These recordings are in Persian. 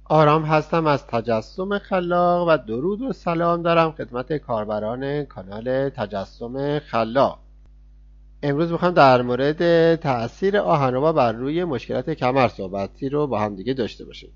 آرام هستم از تجسم خلاق و درود و سلام دارم خدمت کاربران کانال تجسم خلاق. امروز میخوام در مورد تأثیر آهنربا بر روی مشکلات کمر صحبتی رو با هم دیگه داشته باشیم.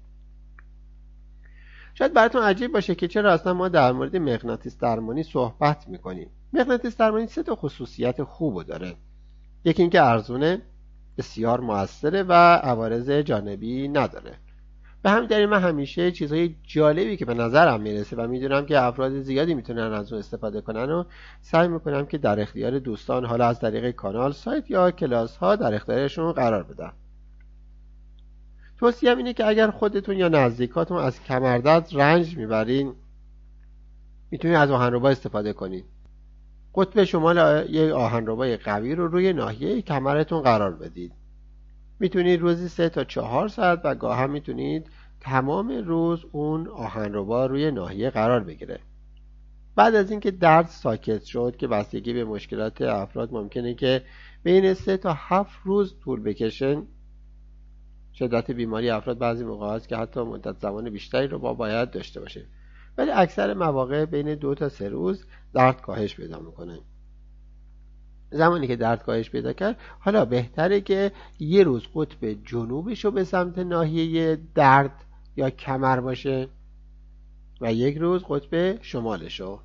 شاید براتون عجیب باشه که چرا اصلا ما در مورد مغناطیس درمانی صحبت میکنیم. مغناطیس درمانی 3 خصوصیت خوبو داره. یکی اینکه ارزونه، بسیار موثره و عوارض جانبی نداره. به همین دلیل من همیشه چیزهای جالبی که به نظرم میرسه و میدونم که افراد زیادی میتونن از اون استفاده کنن و سعی میکنم که در اختیار دوستان، حالا از طریق کانال، سایت یا کلاس ها، در اختیارشون قرار بدم. توصیه‌ام اینه که اگر خودتون یا نزدیکاتون از کمردرد رنج میبرین، میتونید از آهنربا استفاده کنید. قطب شمال یک آهنربای قوی رو روی ناحیه کمرتون قرار بدید. میتونید روزی 3 تا 4 ساعت و گاه هم میتونید تمام روز اون آهنربا روی ناحیه قرار بگیره. بعد از اینکه درد ساکت شد، که بستگی به مشکلات افراد ممکنه که بین 3 تا 7 روز طول بکشه، شدت بیماری افراد بعضی موقع هست که حتی مدت زمان بیشتری رو باید داشته باشه، ولی اکثر مواقع بین 2 تا 3 روز درد کاهش پیدا میکنه. زمانی که درد کاهش پیدا کرد، حالا بهتره که یه روز قطب جنوبش رو به سمت ناحیه درد یا کمر باشه و یک روز قطب شمالش رو.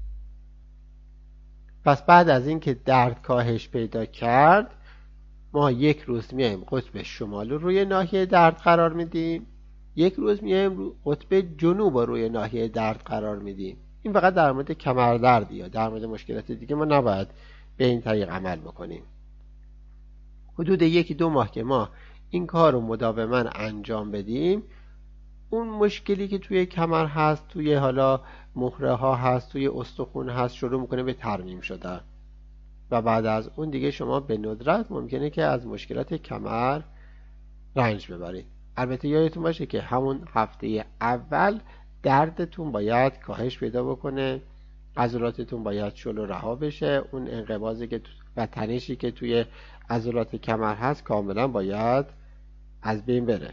پس بعد از اینکه درد کاهش پیدا کرد، ما یک روز میایم قطب شمال رو روی ناحیه درد قرار میدیم، یک روز میایم قطب جنوب رو روی ناحیه درد قرار میدیم. این فقط در مورد کمر درد یا در مورد مشکلات دیگه ما نباید به این طریق عمل بکنیم. حدود 1-2 ماه که ما این کار رو مداوما انجام بدیم، اون مشکلی که توی کمر هست، توی حالا مهره ها هست، توی استخوان هست، شروع میکنه به ترمیم شدن و بعد از اون دیگه شما به ندرت ممکنه که از مشکلات کمر رنج ببرید. البته یادتون باشه که همون هفته اول دردتون باید کاهش پیدا بکنه، عضلاتتون باید شل و رها بشه، اون انقباضی که و تنشی که توی عضلات کمر هست کاملا باید از بین بره.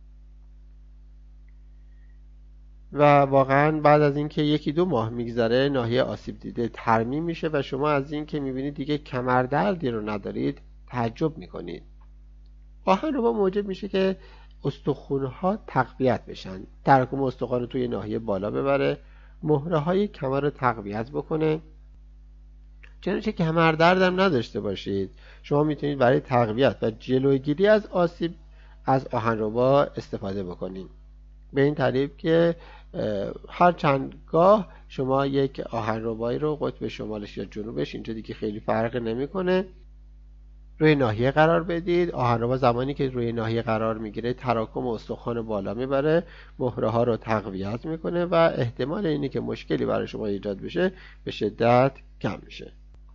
و واقعا بعد از اینکه 1-2 ماه میگذره، ناحیه آسیب دیده ترمیم میشه و شما از اینکه میبینید دیگه کمر دردی رو ندارید تعجب میکنید. آهنربا موجب میشه که استخوان‌ها تقویت بشن، تراکم استخوان رو توی ناحیه بالا ببره، مهره های کمر رو تقویت بکنه. چنانچه کمر دردم نداشته باشید، شما میتونید برای تقویت و جلوگیری از آسیب از آهنربا استفاده بکنید. به این ترتیب که هر چند گاه شما یک آهنربایی رو قطب شمالش یا جنوبش، اینجا دیگه خیلی فرق نمیکنه، روی ناحیه قرار بدید. آهنربا زمانی که روی ناحیه قرار میگیره، تراکم استخوان بالا میبره، مهره ها رو تقویت میکنه و احتمال اینی که مشکلی برای شما ایجاد بشه به شدت کم میشه.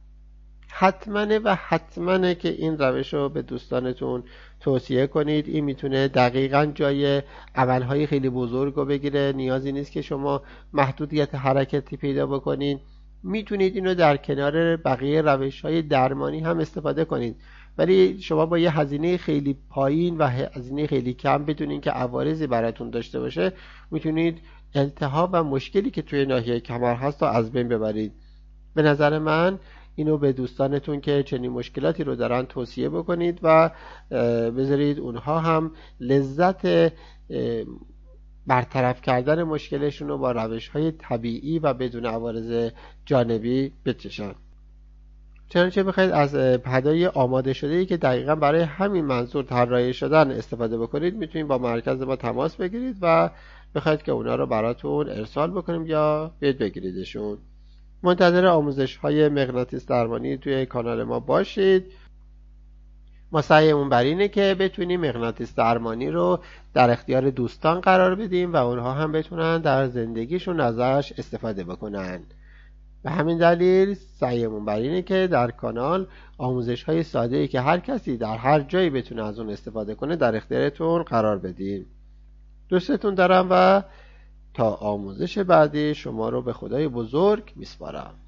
حتماً که این روش رو به دوستانتون توصیه کنید. این میتونه دقیقاً جای عملهای خیلی بزرگ رو بگیره. نیازی نیست که شما محدودیت حرکتی پیدا بکنید. میتونید اینو در کنار بقیه روش‌های درمانی هم استفاده کنید، ولی شما با یه هزینه خیلی پایین و هزینه خیلی کم، بدون اینکه عوارضی براتون داشته باشه، میتونید التهاب و مشکلی که توی ناحیه کمر هست رو از بین ببرید. به نظر من اینو به دوستانتون که چنین مشکلاتی رو دارن توصیه بکنید و بذارید اونها هم لذت برطرف کردن مشکلشون رو با روش‌های طبیعی و بدون عوارض جانبی بچشن. چنانچه بخواید از پدای آماده شده‌ای که دقیقاً برای همین منظور طراحی شدن استفاده بکنید، میتونید با مرکز ما تماس بگیرید و بخواید که اونا رو براتون ارسال بکنیم یا بیاید بگیریدشون. منتظر آموزش‌های مغناطیس درمانی توی کانال ما باشید. ما سعیمون بر اینه که بتونیم مغناطیس درمانی رو در اختیار دوستان قرار بدیم و اونها هم بتونن در زندگیشون ازش استفاده بکنن. به همین دلیل سعیمون بر اینه که در کانال آموزش‌های ساده‌ای که هر کسی در هر جایی بتونه از اون استفاده کنه در اختیارتون قرار بدیم. دوستتون دارم و تا آموزش بعدی شما رو به خدای بزرگ میسپارم.